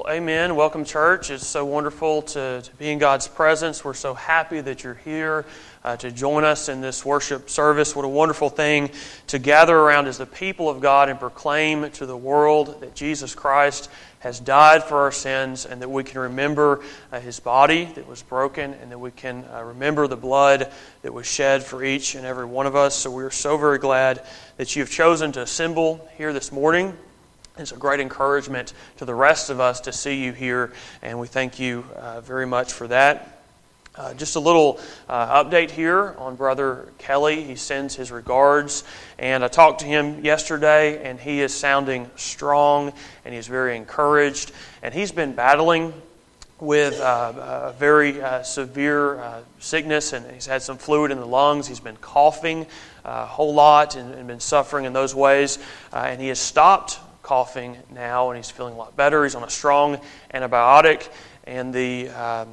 Well, amen. Welcome, church. It's so wonderful to be in God's presence. We're so happy that you're here to join us in this worship service. What a wonderful thing to gather around as the people of God and proclaim to the world that Jesus Christ has died for our sins, and that we can remember His body that was broken, and that we can remember the blood that was shed for each and every one of us. So we're so very glad that you've chosen to assemble here this morning. It's a great encouragement to the rest of us to see you here, and we thank you very much for that. Just a little update here on Brother Kelly. He sends his regards, and I talked to him yesterday, and he is sounding strong, and he's very encouraged. And he's been battling with a very severe sickness, and he's had some fluid in the lungs. He's been coughing a whole lot and been suffering in those ways, and he has stopped coughing now, and he's feeling a lot better. He's on a strong antibiotic, and the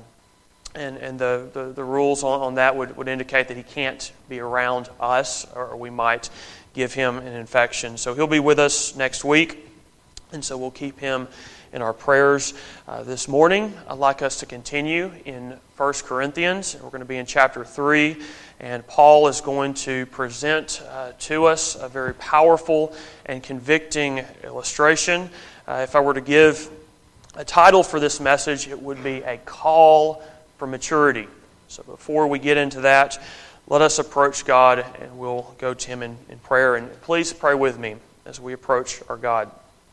rules on that would indicate that he can't be around us, or we might give him an infection. So he'll be with us next week, and so we'll keep him in our prayers. This morning, I'd like us to continue in 1 Corinthians. We're going to be in chapter 3, and Paul is going to present to us a very powerful and convicting illustration. If I were to give a title for this message, it would be A Call for Maturity. So before we get into that, let us approach God, and we'll go to Him in prayer. And please pray with me as we approach our God.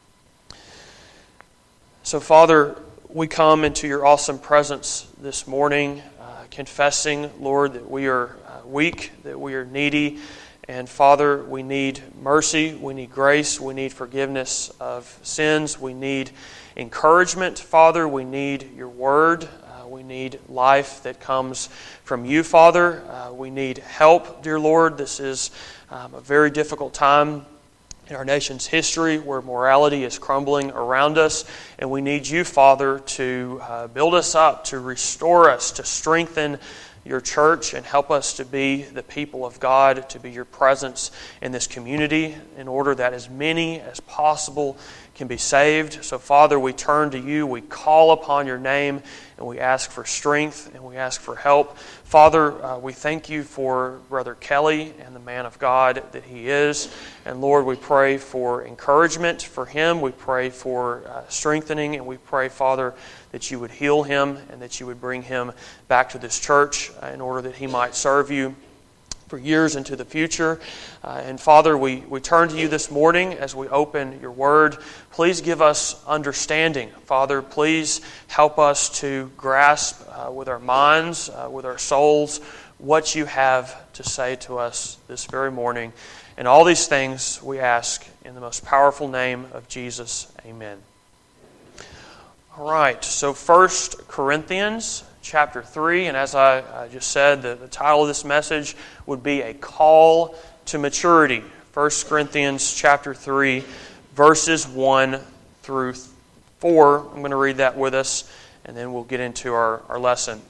So, Father, we come into Your awesome presence this morning, confessing, Lord, that we are weak, that we are needy, and Father, we need mercy, we need grace, we need forgiveness of sins, we need encouragement, Father, we need Your Word, we need life that comes from You, Father, we need help, dear Lord. This is a very difficult time in our nation's history where morality is crumbling around us, and we need You, Father, to build us up, to restore us, to strengthen Your church, and help us to be the people of God, to be Your presence in this community in order that as many as possible can be saved. So, Father, we turn to You, we call upon Your name, and we ask for strength, and we ask for help. Father, we thank You for Brother Kelly and the man of God that he is. And Lord, we pray for encouragement for him. We pray for strengthening, and we pray, Father, that You would heal him and that You would bring him back to this church in order that he might serve You for years into the future. And Father, we turn to You this morning as we open Your Word. Please give us understanding. Father, please help us to grasp with our minds, with our souls, what You have to say to us this very morning. And all these things we ask in the most powerful name of Jesus. Amen. All right, so 1 Corinthians chapter 3, and as I just said, the title of this message would be A Call to Maturity. 1 Corinthians chapter 3, verses 1 through 4. I'm going to read that with us, and then we'll get into our lesson.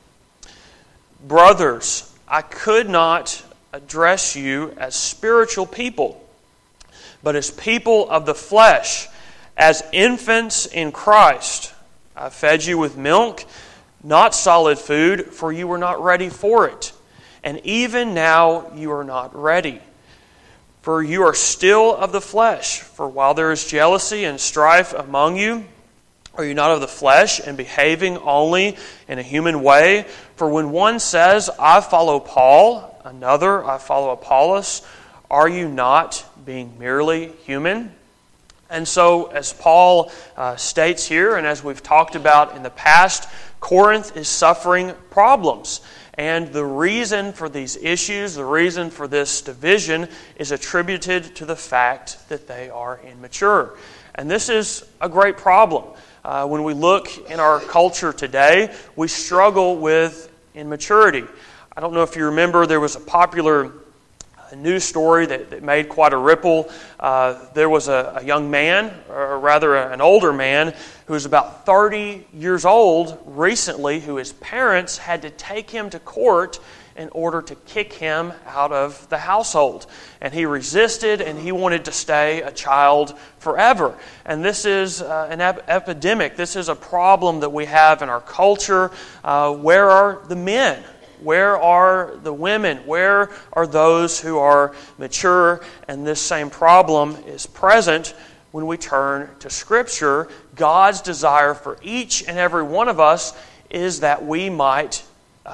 Brothers, I could not address you as spiritual people, but as people of the flesh, as infants in Christ. I fed you with milk, not solid food, for you were not ready for it. And even now you are not ready. For you are still of the flesh. For while there is jealousy and strife among you, are you not of the flesh and behaving only in a human way? For when one says, I follow Paul, another, I follow Apollos, are you not being merely human? And so, as Paul states here, and as we've talked about in the past, Corinth is suffering problems. And the reason for these issues, the reason for this division, is attributed to the fact that they are immature. And this is a great problem. When we look in our culture today, we struggle with immaturity. I don't know if you remember, there was a popular news story that made quite a ripple. There was a young man, or rather an older man, who was about 30 years old recently, who his parents had to take him to court in order to kick him out of the household. And he resisted, and he wanted to stay a child forever. And this is an epidemic. This is a problem that we have in our culture. Where are the men? Where are the women? Where are those who are mature? And this same problem is present when we turn to Scripture. God's desire for each and every one of us is that we might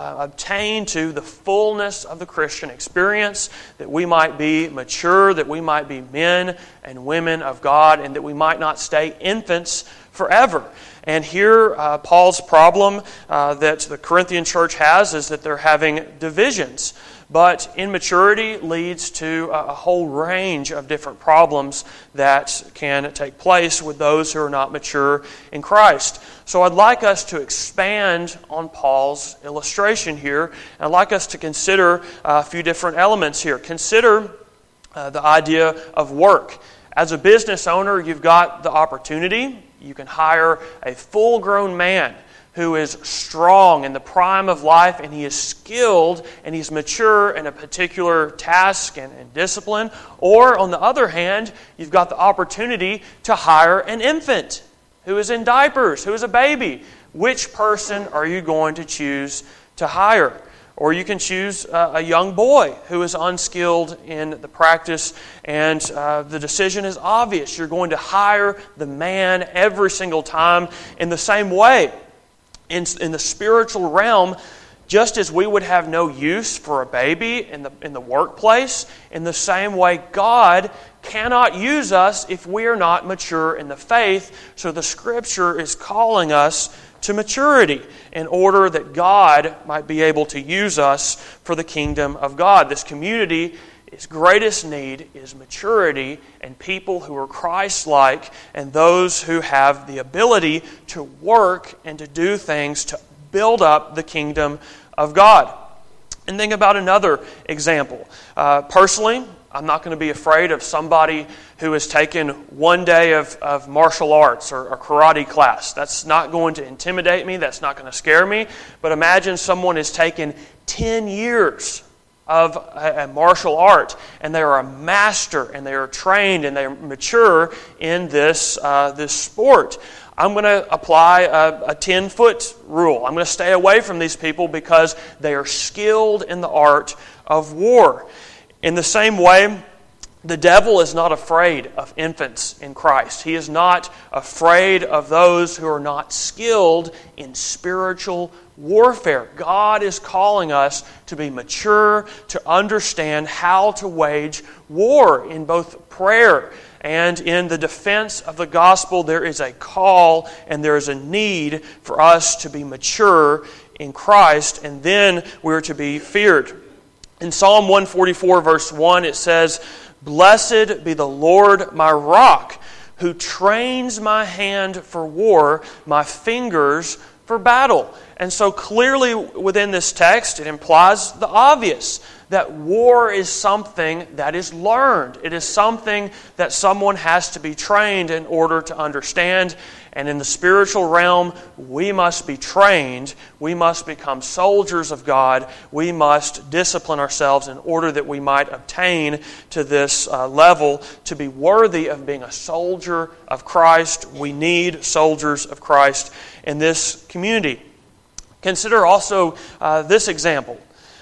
obtain to the fullness of the Christian experience, that we might be mature, that we might be men and women of God, and that we might not stay infants forever. And here, Paul's problem that the Corinthian church has is that they're having divisions. But immaturity leads to a whole range of different problems that can take place with those who are not mature in Christ. So I'd like us to expand on Paul's illustration here. I'd like us to consider a few different elements here. Consider the idea of work. As a business owner, you've got the opportunity. You can hire a full-grown man who is strong in the prime of life, and he is skilled and he's mature in a particular task and discipline. Or, on the other hand, you've got the opportunity to hire an infant who is in diapers, who is a baby. Which person are you going to choose to hire? Or you can choose a young boy who is unskilled in the practice, and the decision is obvious. You're going to hire the man every single time. In the same way, in the spiritual realm, just as we would have no use for a baby in the workplace, in the same way, God cannot use us if we are not mature in the faith. So the Scripture is calling us to maturity in order that God might be able to use us for the kingdom of God. This community, its greatest need is maturity and people who are Christ-like and those who have the ability to work and to do things to build up the kingdom of God. And think about another example. Personally, I'm not going to be afraid of somebody who has taken one day of martial arts or a karate class. That's not going to intimidate me. That's not going to scare me. But imagine someone has taken 10 years of a martial art, and they are a master, and they are trained, and they are mature in this sport. I'm going to apply a 10-foot rule. I'm going to stay away from these people because they are skilled in the art of war. In the same way, the devil is not afraid of infants in Christ. He is not afraid of those who are not skilled in spiritual warfare. God is calling us to be mature, to understand how to wage war in both prayer and in the defense of the gospel. There is a call and there is a need for us to be mature in Christ, and then we're to be feared. In Psalm 144, verse 1, it says, "Blessed be the Lord my rock, who trains my hand for war, my fingers for battle." And so clearly within this text, it implies the obvious, that war is something that is learned. It is something that someone has to be trained in order to understand. And in the spiritual realm, we must be trained. We must become soldiers of God. We must discipline ourselves in order that we might obtain to this level to be worthy of being a soldier of Christ. We need soldiers of Christ in this community. Consider also this example.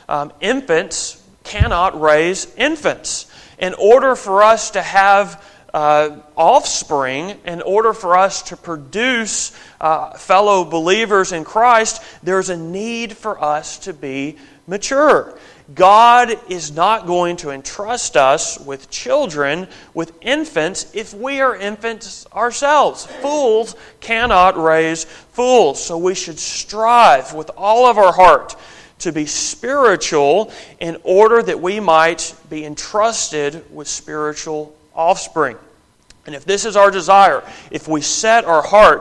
Infants cannot raise infants. In order for us to have offspring, in order for us to produce fellow believers in Christ, there's a need for us to be mature. God is not going to entrust us with children, with infants, if we are infants ourselves. Fools cannot raise fools. So we should strive with all of our heart to be spiritual in order that we might be entrusted with spiritual offspring. And if this is our desire, if we set our heart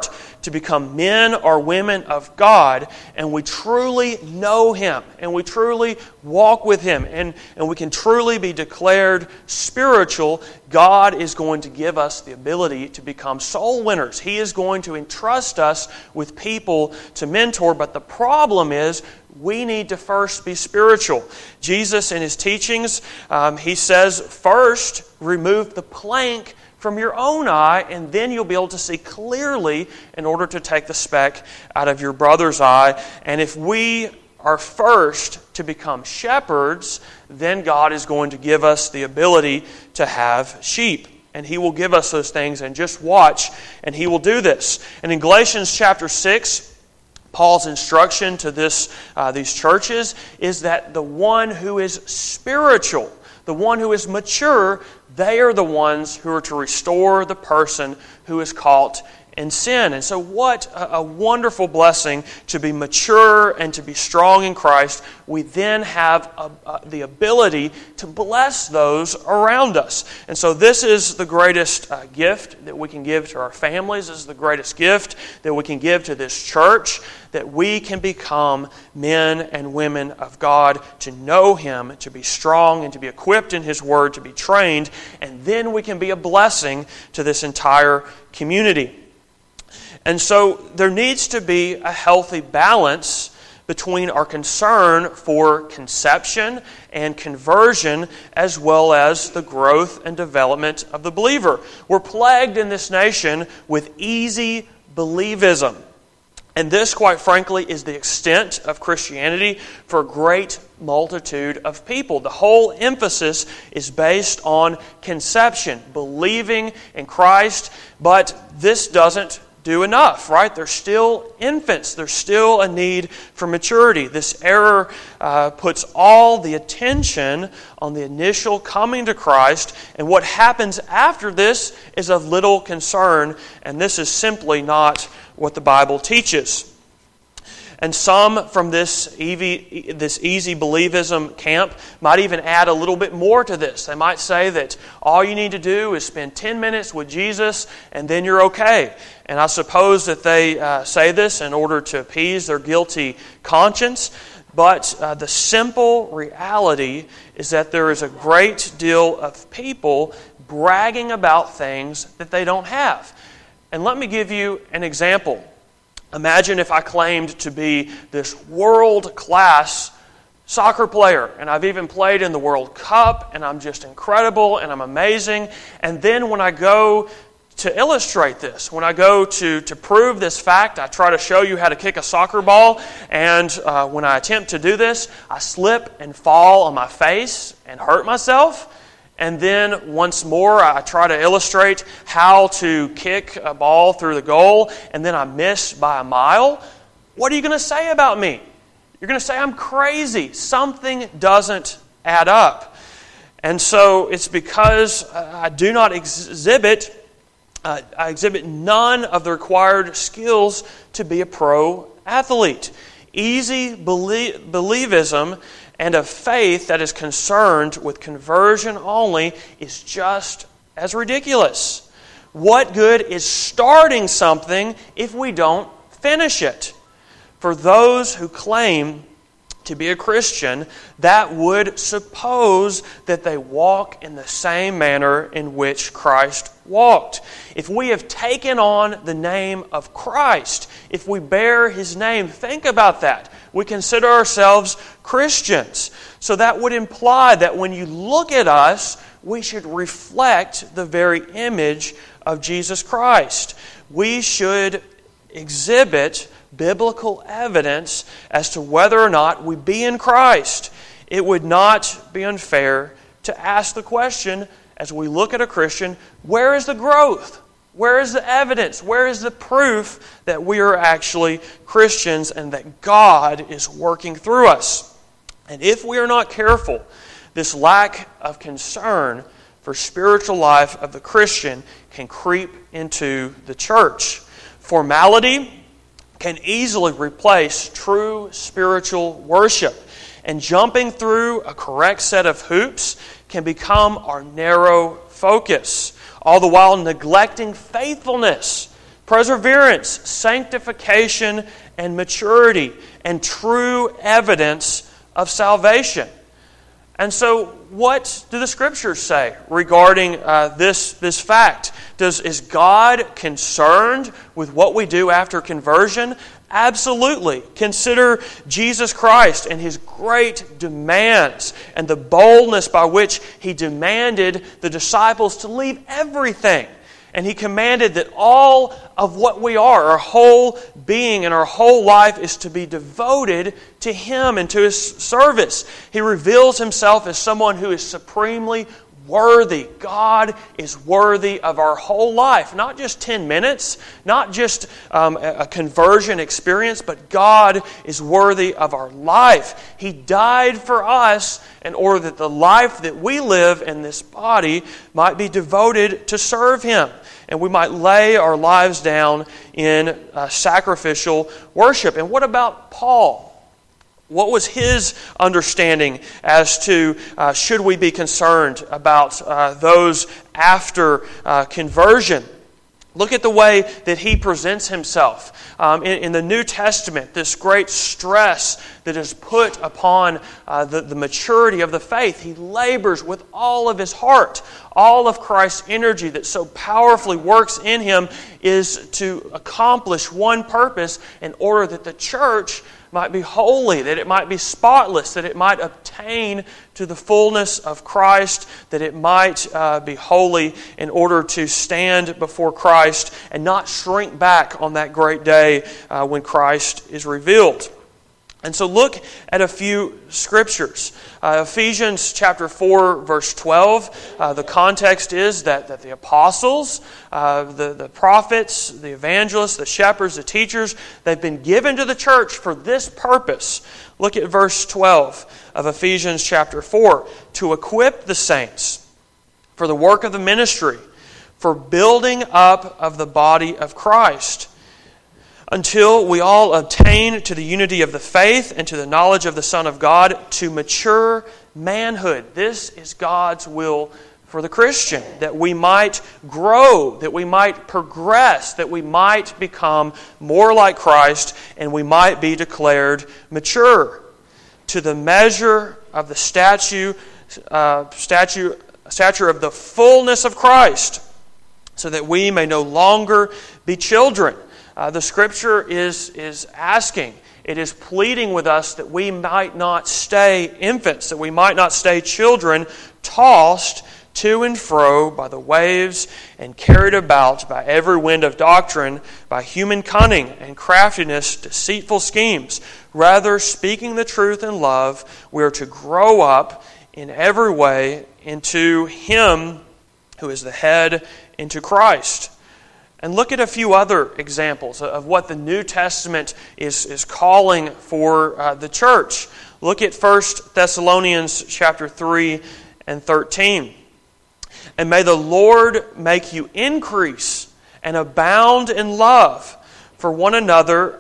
to become men or women of God, and we truly know Him, and we truly walk with Him, and we can truly be declared spiritual, God is going to give us the ability to become soul winners. He is going to entrust us with people to mentor, but the problem is we need to first be spiritual. Jesus, in His teachings, He says, first, remove the plank from your own eye, and then you'll be able to see clearly in order to take the speck out of your brother's eye. And if we are first to become shepherds, then God is going to give us the ability to have sheep. And He will give us those things, and just watch, and He will do this. And in Galatians chapter 6, Paul's instruction to these churches is that the one who is spiritual, the one who is mature, they are the ones who are to restore the person who is caught in sin. And so what a wonderful blessing to be mature and to be strong in Christ. We then have the ability to bless those around us. And so this is the greatest gift that we can give to our families. This is the greatest gift that we can give to this church, that we can become men and women of God, to know Him, to be strong and to be equipped in His Word, to be trained, and then we can be a blessing to this entire community. And so there needs to be a healthy balance between our concern for conception and conversion, as well as the growth and development of the believer. We're plagued in this nation with easy believism. And this, quite frankly, is the extent of Christianity for a great multitude of people. The whole emphasis is based on conception, believing in Christ, but this doesn't do enough, right? They're still infants. There's still a need for maturity. This error puts all the attention on the initial coming to Christ, and what happens after this is of little concern, and this is simply not what the Bible teaches. And some from this easy believism camp might even add a little bit more to this. They might say that all you need to do is spend 10 minutes with Jesus and then you're okay. And I suppose that they say this in order to appease their guilty conscience. But the simple reality is that there is a great deal of people bragging about things that they don't have. And let me give you an example. Imagine if I claimed to be this world-class soccer player, and I've even played in the World Cup, and I'm just incredible, and I'm amazing. And then when I go to illustrate this, when I go to prove this fact, I try to show you how to kick a soccer ball, and when I attempt to do this, I slip and fall on my face and hurt myself. And then once more, I try to illustrate how to kick a ball through the goal, and then I miss by a mile. What are you going to say about me? You're going to say I'm crazy. Something doesn't add up. And so it's because I do not exhibit none of the required skills to be a pro athlete. Easy believism and a faith that is concerned with conversion only is just as ridiculous. What good is starting something if we don't finish it? For those who claim to be a Christian, that would suppose that they walk in the same manner in which Christ walked. If we have taken on the name of Christ, if we bear His name, think about that. We consider ourselves Christians. So that would imply that when you look at us, we should reflect the very image of Jesus Christ. We should exhibit biblical evidence as to whether or not we be in Christ. It would not be unfair to ask the question, as we look at a Christian, where is the growth? Where is the evidence? Where is the proof that we are actually Christians and that God is working through us? And if we are not careful, this lack of concern for spiritual life of the Christian can creep into the church. Formality can easily replace true spiritual worship. And jumping through a correct set of hoops can become our narrow focus, all the while neglecting faithfulness perseverance, sanctification, and maturity, and true evidence of salvation. And so, what do the Scriptures say regarding this fact? Is God concerned with what we do after conversion? Absolutely. Consider Jesus Christ and His great demands and the boldness by which He demanded the disciples to leave everything. And He commanded that all of what we are, our whole being and our whole life, is to be devoted to Him and to His service. He reveals Himself as someone who is supremely worthy. God is worthy of our whole life. Not just 10 minutes, not just a conversion experience, but God is worthy of our life. He died for us in order that the life that we live in this body might be devoted to serve Him. And we might lay our lives down in sacrificial worship. And what about Paul? What was his understanding as to should we be concerned about those after conversion? Look at the way that he presents himself. In the New Testament, this great stress that is put upon the maturity of the faith. He labors with all of his heart. All of Christ's energy that so powerfully works in him is to accomplish one purpose in order that the church might be holy, that it might be spotless, that it might obtain to the fullness of Christ, that it might be holy in order to stand before Christ and not shrink back on that great day when Christ is revealed. And so look at a few scriptures. Ephesians chapter 4, verse 12. The context is that the apostles, the prophets, the evangelists, the shepherds, the teachers, they've been given to the church for this purpose. Look at verse 12 of Ephesians chapter 4. To equip the saints for the work of the ministry, for building up of the body of Christ, until we all attain to the unity of the faith and to the knowledge of the Son of God, to mature manhood. This is God's will for the Christian, that we might grow, that we might progress, that we might become more like Christ, and we might be declared mature. To the measure of the stature of the fullness of Christ, so that we may no longer be children. The Scripture is asking, it is pleading with us that we might not stay infants, that we might not stay children, tossed to and fro by the waves and carried about by every wind of doctrine, by human cunning and craftiness, deceitful schemes. Rather, speaking the truth in love, we are to grow up in every way into Him who is the head, into Christ. And look at a few other examples of what the New Testament is calling for the church. Look at 1 Thessalonians chapter 3 and 13. And may the Lord make you increase and abound in love for one another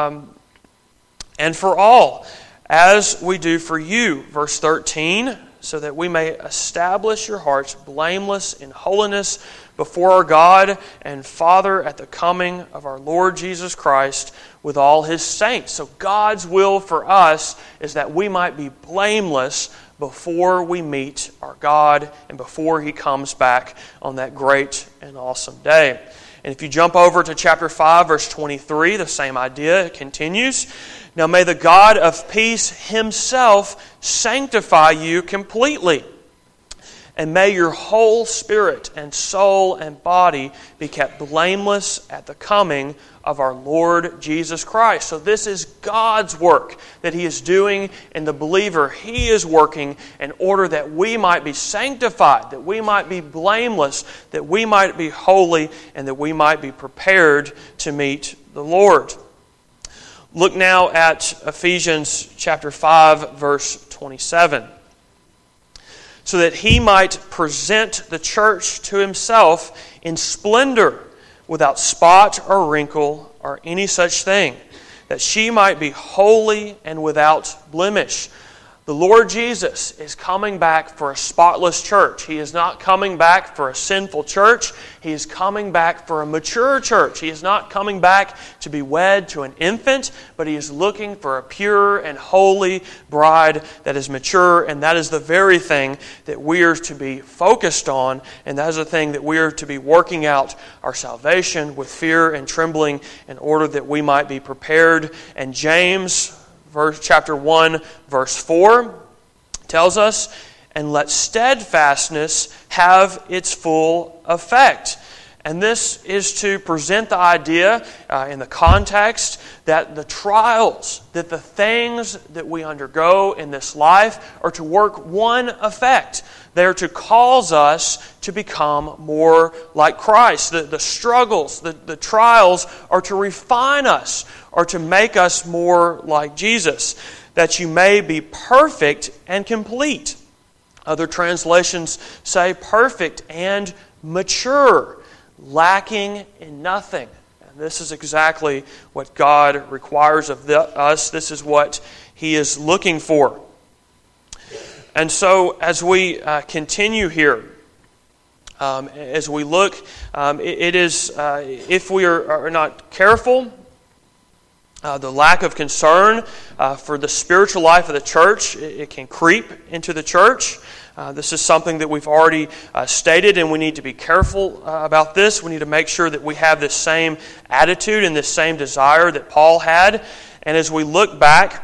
and for all, as we do for you. Verse 13, so that we may establish your hearts blameless in holiness before our God and Father at the coming of our Lord Jesus Christ with all His saints. So God's will for us is that we might be blameless before we meet our God and before He comes back on that great and awesome day. And if you jump over to chapter 5, verse 23, the same idea continues. Now may the God of peace Himself sanctify you completely, and may your whole spirit and soul and body be kept blameless at the coming of our Lord Jesus Christ. So this is God's work that He is doing in the believer. He is working in order that we might be sanctified, that we might be blameless, that we might be holy, and that we might be prepared to meet the Lord. Look now at Ephesians chapter 5, verse 27. So that He might present the church to Himself in splendor, without spot or wrinkle or any such thing, that she might be holy and without blemish. The Lord Jesus is coming back for a spotless church. He is not coming back for a sinful church. He is coming back for a mature church. He is not coming back to be wed to an infant, but He is looking for a pure and holy bride that is mature, and that is the very thing that we are to be focused on, and that is the thing that we are to be working out our salvation with fear and trembling in order that we might be prepared. And James chapter 1, verse 4 tells us, "And let steadfastness have its full effect." And this is to present the idea in the context that the trials, that the things that we undergo in this life are to work one effect. They are to cause us to become more like Christ. The struggles, the trials are to refine us, or to make us more like Jesus, that you may be perfect and complete. Other translations say perfect and mature, lacking in nothing. And this is exactly what God requires of us. This is what He is looking for. And so as we continue here, as we look, it is, if we are not careful, the lack of concern for the spiritual life of the church, it can creep into the church. This is something that we've already stated, and we need to be careful about this. We need to make sure that we have this same attitude and this same desire that Paul had. And as we look back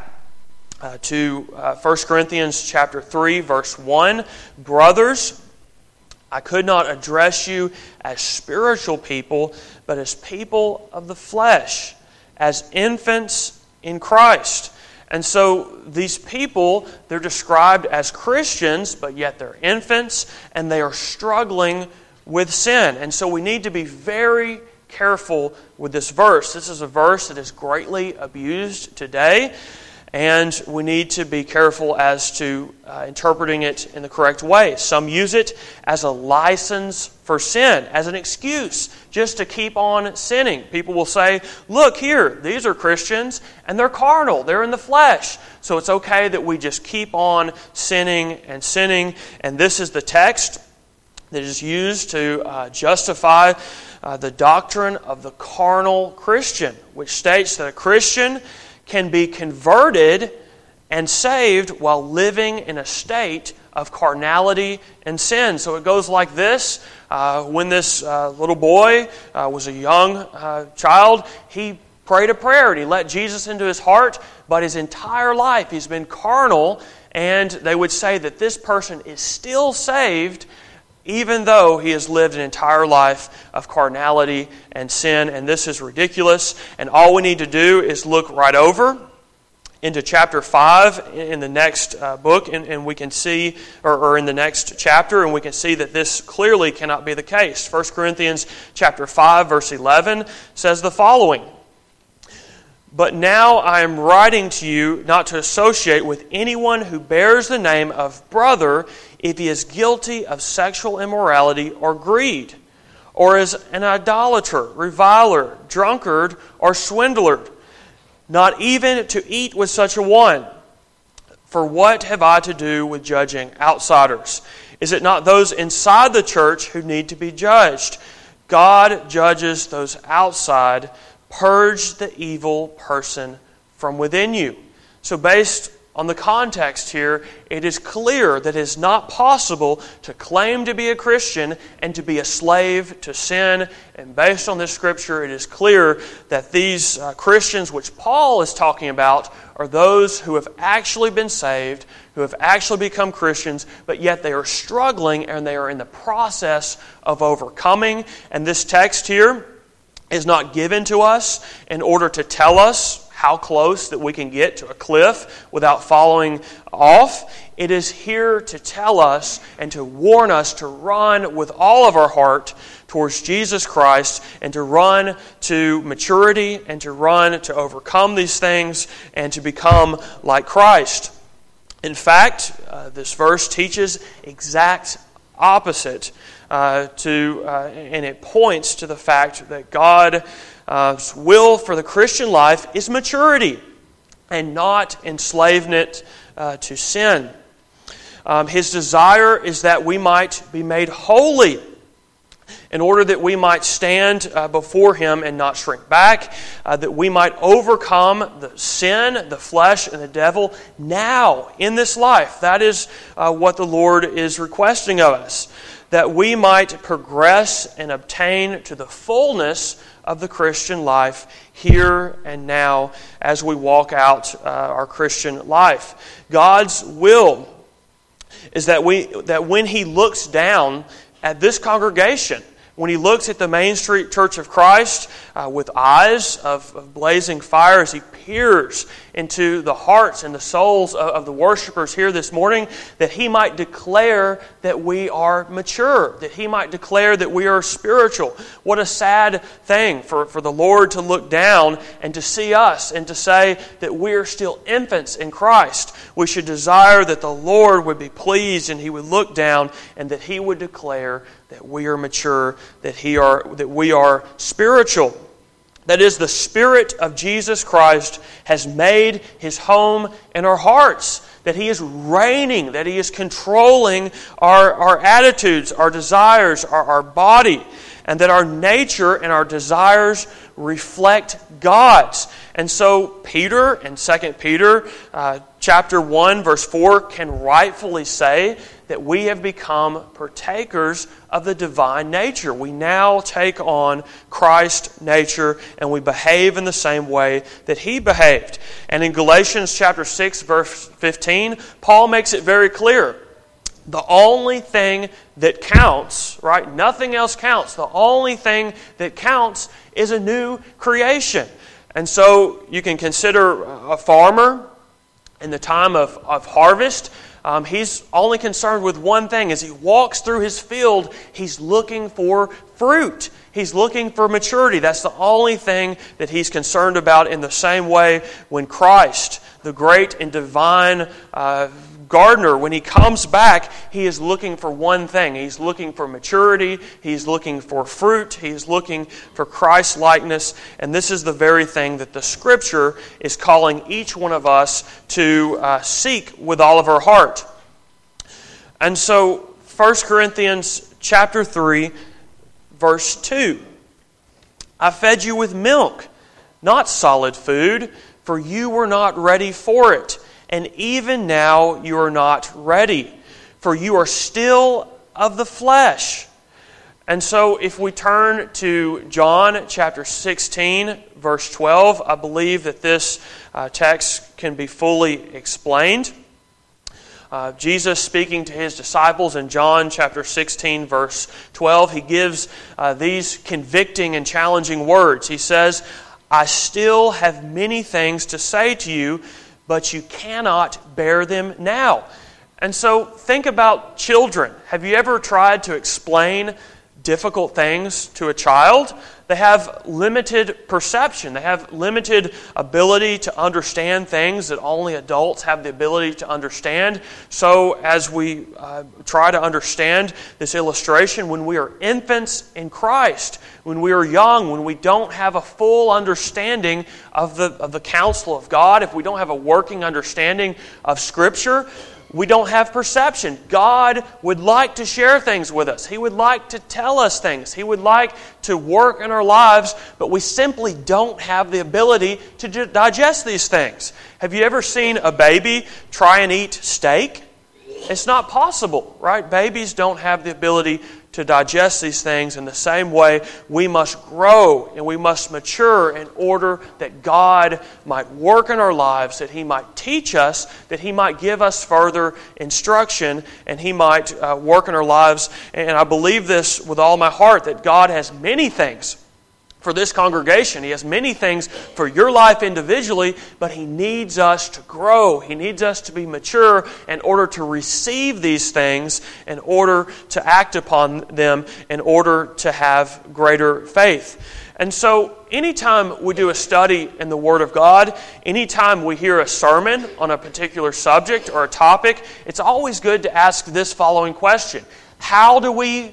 to 1 Corinthians chapter 3, verse 1, "Brothers, I could not address you as spiritual people, but as people of the flesh, as infants in Christ." And so these people, they're described as Christians, but yet they're infants, and they are struggling with sin. And so we need to be very careful with this verse. This is a verse that is greatly abused today, and we need to be careful as to interpreting it in the correct way. Some use it as a license for sin, as an excuse just to keep on sinning. People will say, "Look here, these are Christians, and they're carnal, they're in the flesh, so it's okay that we just keep on sinning and sinning." And this is the text that is used to justify the doctrine of the carnal Christian, which states that a Christian can be converted and saved while living in a state of carnality and sin. So it goes like this. When this little boy was a young child, he prayed a prayer and he let Jesus into his heart, but his entire life he's been carnal, and they would say that this person is still saved even though he has lived an entire life of carnality and sin. And this is ridiculous. And all we need to do is look right over into chapter 5 in the next book, and we can see, or in the next chapter, and we can see that this clearly cannot be the case. 1 Corinthians chapter 5, verse 11 says the following: "But now I am writing to you not to associate with anyone who bears the name of brother if he is guilty of sexual immorality or greed, or is an idolater, reviler, drunkard, or swindler. Not even to eat with such a one. For what have I to do with judging outsiders? Is it not those inside the church who need to be judged? God judges those outside. Purge the evil person from within you." So based on the context here, it is clear that it is not possible to claim to be a Christian and to be a slave to sin. And based on this scripture, it is clear that these Christians which Paul is talking about are those who have actually been saved, who have actually become Christians, but yet they are struggling and they are in the process of overcoming. And this text here is not given to us in order to tell us how close that we can get to a cliff without falling off. It is here to tell us and to warn us to run with all of our heart towards Jesus Christ, and to run to maturity, and to run to overcome these things and to become like Christ. In fact, this verse teaches exact opposite and it points to the fact that God's will for the Christian life is maturity and not enslavement to sin. His desire is that we might be made holy, in order that we might stand before Him and not shrink back, that we might overcome the sin, the flesh, and the devil now in this life. That is what the Lord is requesting of us, that we might progress and obtain to the fullness of the Christian life here and now as we walk out our Christian life. God's will is that when He looks down at this congregation, when He looks at the Main Street Church of Christ with eyes of blazing fire as He peers into the hearts and the souls of the worshipers here this morning, that He might declare that we are mature, that He might declare that we are spiritual. What a sad thing for the Lord to look down and to see us and to say that we are still infants in Christ. We should desire that the Lord would be pleased and He would look down and that He would declare that we are mature, that we are spiritual. That is, the Spirit of Jesus Christ has made His home in our hearts. That He is reigning, that He is controlling our attitudes, our desires, our body. And that our nature and our desires reflect God's. And so Peter in 2 Peter chapter 1 verse 4 can rightfully say that we have become partakers of the divine nature. We now take on Christ's nature and we behave in the same way that He behaved. And in Galatians chapter 6 verse 15, Paul makes it very clear. The only thing that counts, right? Nothing else counts. The only thing that counts is a new creation. And so you can consider a farmer in the time of harvest. He's only concerned with one thing. As he walks through his field, he's looking for fruit. He's looking for maturity. That's the only thing that he's concerned about. In the same way, when Christ, the great and divine gardener, when He comes back, He is looking for one thing. He's looking for maturity. He's looking for fruit. He's looking for Christ-likeness. And this is the very thing that the Scripture is calling each one of us to seek with all of our heart. And so, 1 Corinthians chapter 3, verse 2. I fed you with milk, not solid food, for you were not ready for it. And even now you are not ready, for you are still of the flesh. And so if we turn to John chapter 16, verse 12, I believe that this text can be fully explained. Jesus speaking to His disciples in John chapter 16, verse 12, He gives these convicting and challenging words. He says, I still have many things to say to you, but you cannot bear them now. And so think about children. Have you ever tried to explain difficult things to a child? They have limited perception. They have limited ability to understand things that only adults have the ability to understand. So as we try to understand this illustration, when we are infants in Christ, when we are young, when we don't have a full understanding of the counsel of God, if we don't have a working understanding of Scripture, we don't have perception. God would like to share things with us. He would like to tell us things. He would like to work in our lives, but we simply don't have the ability to digest these things. Have you ever seen a baby try and eat steak? It's not possible, right? Babies don't have the ability to digest these things. In the same way, we must grow and we must mature in order that God might work in our lives, that He might teach us, that He might give us further instruction, and He might work in our lives. And I believe this with all my heart, that God has many things for this congregation. He has many things for your life individually, but He needs us to grow. He needs us to be mature in order to receive these things, in order to act upon them, in order to have greater faith. And so, anytime we do a study in the Word of God, anytime we hear a sermon on a particular subject or a topic, it's always good to ask this following question. How do we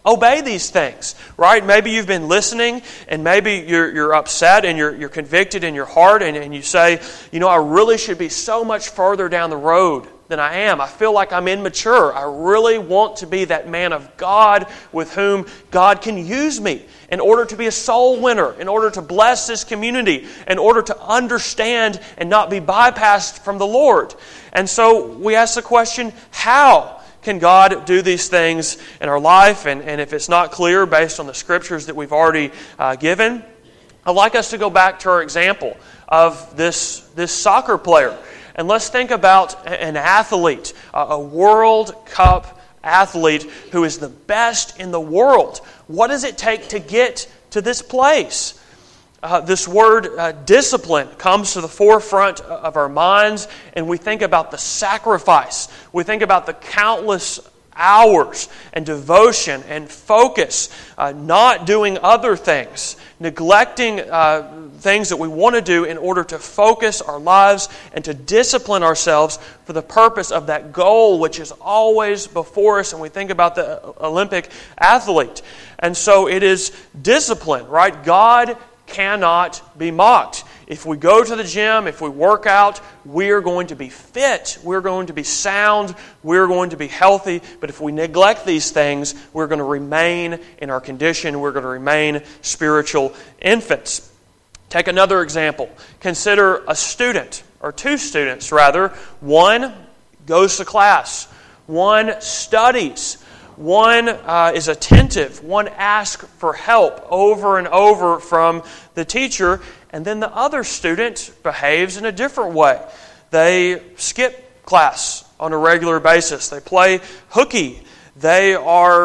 obey these things, right? Maybe you've been listening and maybe you're upset and you're convicted in your heart and you say, I really should be so much further down the road than I am. I feel like I'm immature. I really want to be that man of God with whom God can use me in order to be a soul winner, in order to bless this community, in order to understand and not be bypassed from the Lord. And so we ask the question, how can God do these things in our life? And if it's not clear based on the scriptures that we've already given, I'd like us to go back to our example of this soccer player. And let's think about an athlete, a World Cup athlete who is the best in the world. What does it take to get to this place? This word discipline comes to the forefront of our minds, and we think about the sacrifice. We think about the countless hours and devotion and focus, not doing other things, neglecting things that we want to do in order to focus our lives and to discipline ourselves for the purpose of that goal which is always before us. And we think about the Olympic athlete. And so it is discipline, right? God cannot be mocked. If we go to the gym, if we work out, we're going to be fit, we're going to be sound, we're going to be healthy. But if we neglect these things, we're going to remain in our condition, we're going to remain spiritual infants. Take another example. Consider a student, or two students rather. One goes to class, one studies, one is attentive, one asks for help over and over from the teacher, and then the other student behaves in a different way. They skip class on a regular basis. They play hooky. Their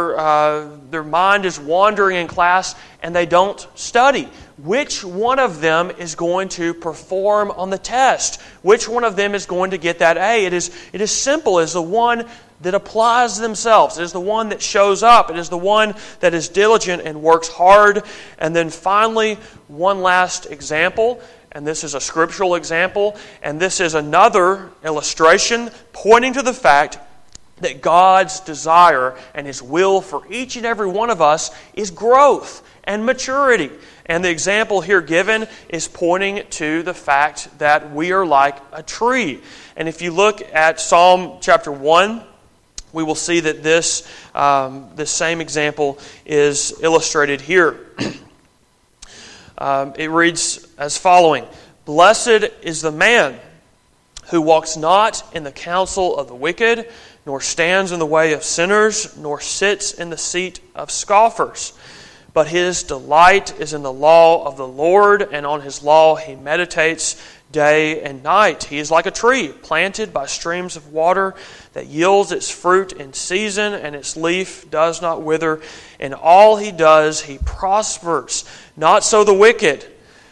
mind is wandering in class, and they don't study. Which one of them is going to perform on the test? Which one of them is going to get that A? It is simple. It is the one that applies themselves. It is the one that shows up. It is the one that is diligent and works hard. And then finally, one last example, and this is a scriptural example, and this is another illustration pointing to the fact that God's desire and His will for each and every one of us is growth and maturity. And the example here given is pointing to the fact that we are like a tree. And if you look at Psalm chapter 1, we will see that this same example is illustrated here. It reads as following: "Blessed is the man who walks not in the counsel of the wicked, nor stands in the way of sinners, nor sits in the seat of scoffers. But his delight is in the law of the Lord, and on His law he meditates day and night. He is like a tree planted by streams of water that yields its fruit in season, and its leaf does not wither. In all he does, he prospers. Not so the wicked,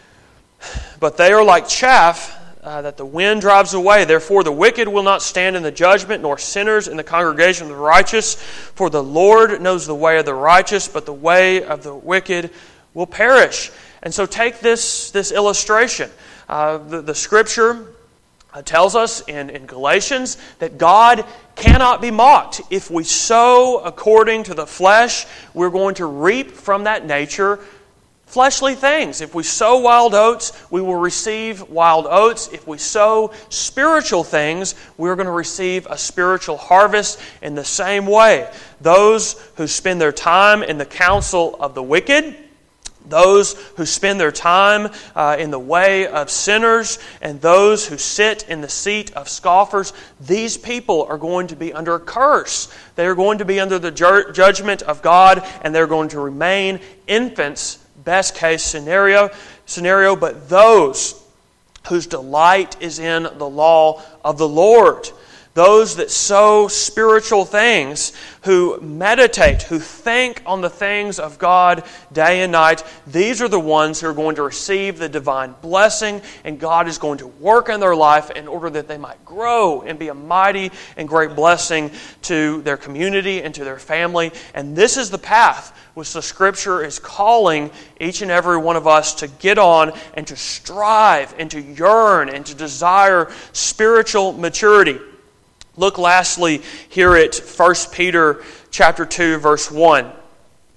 but they are like chaff that the wind drives away. Therefore the wicked will not stand in the judgment, nor sinners in the congregation of the righteous. For the Lord knows the way of the righteous, but the way of the wicked will perish." And so take this illustration. The Scripture tells us in Galatians that God cannot be mocked. If we sow according to the flesh, we're going to reap from that nature fleshly things. If we sow wild oats, we will receive wild oats. If we sow spiritual things, we're going to receive a spiritual harvest in the same way. Those who spend their time in the counsel of the wicked, those who spend their time in the way of sinners, and those who sit in the seat of scoffers, these people are going to be under a curse. They are going to be under the judgment of God, and they're going to remain infants, best case scenario. But those whose delight is in the law of the Lord, those that sow spiritual things, who meditate, who think on the things of God day and night, these are the ones who are going to receive the divine blessing, and God is going to work in their life in order that they might grow and be a mighty and great blessing to their community and to their family. And this is the path which the Scripture is calling each and every one of us to get on and to strive and to yearn and to desire spiritual maturity. Look lastly here at 1 Peter chapter 2, verse 1.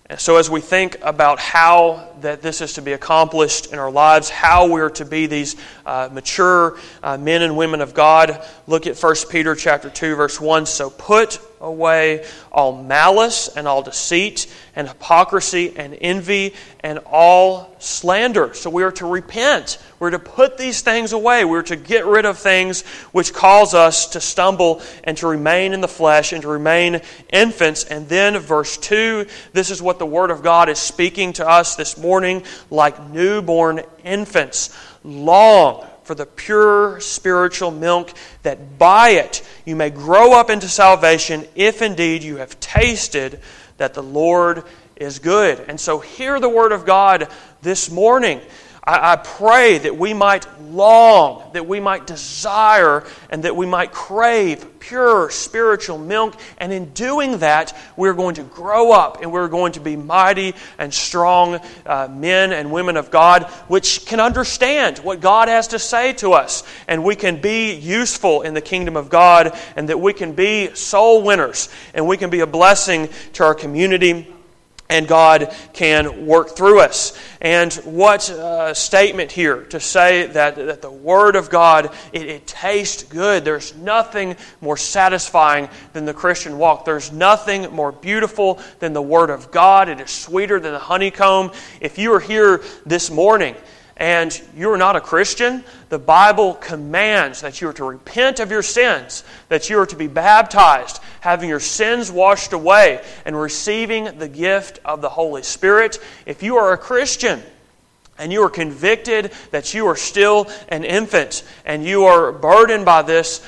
And so as we think about how that this is to be accomplished in our lives, how we're to be these mature men and women of God, look at 1 Peter chapter 2, verse 1. So put away all malice and all deceit and hypocrisy and envy and all slander. So we are to repent. We're to put these things away. We're to get rid of things which cause us to stumble and to remain in the flesh and to remain infants. And then verse 2, this is what the Word of God is speaking to us this morning. Like newborn infants, long for the pure spiritual milk, that by it you may grow up into salvation, if indeed you have tasted that the Lord is good. And so hear the Word of God this morning. I pray that we might long, that we might desire, and that we might crave pure spiritual milk. And in doing that, we're going to grow up and we're going to be mighty and strong men and women of God, which can understand what God has to say to us. And we can be useful in the kingdom of God, and that we can be soul winners, and we can be a blessing to our community, and God can work through us. And what a statement here to say that the Word of God, it tastes good. There's nothing more satisfying than the Christian walk. There's nothing more beautiful than the Word of God. It is sweeter than the honeycomb. If you are here this morning and you are not a Christian, the Bible commands that you are to repent of your sins, that you are to be baptized, having your sins washed away, and receiving the gift of the Holy Spirit. If you are a Christian and you are convicted that you are still an infant and you are burdened by this,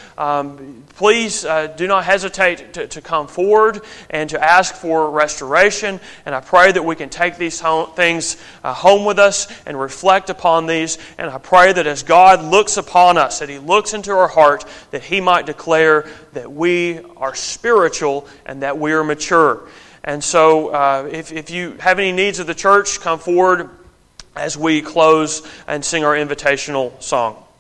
please do not hesitate to come forward and to ask for restoration. And I pray that we can take these things home with us and reflect upon these. And I pray that as God looks upon us, that He looks into our heart, that He might declare that we are spiritual and that we are mature. And so if you have any needs of the church, come forward as we close and sing our invitational song.